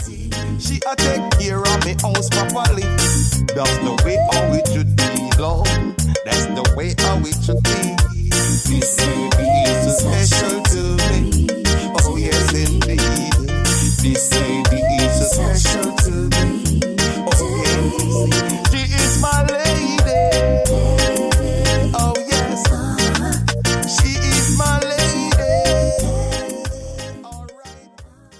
She a take care of me house properly. That's the way how it should be, Lord. That's the way how it should be. This baby is so special to me. Oh yes indeed. This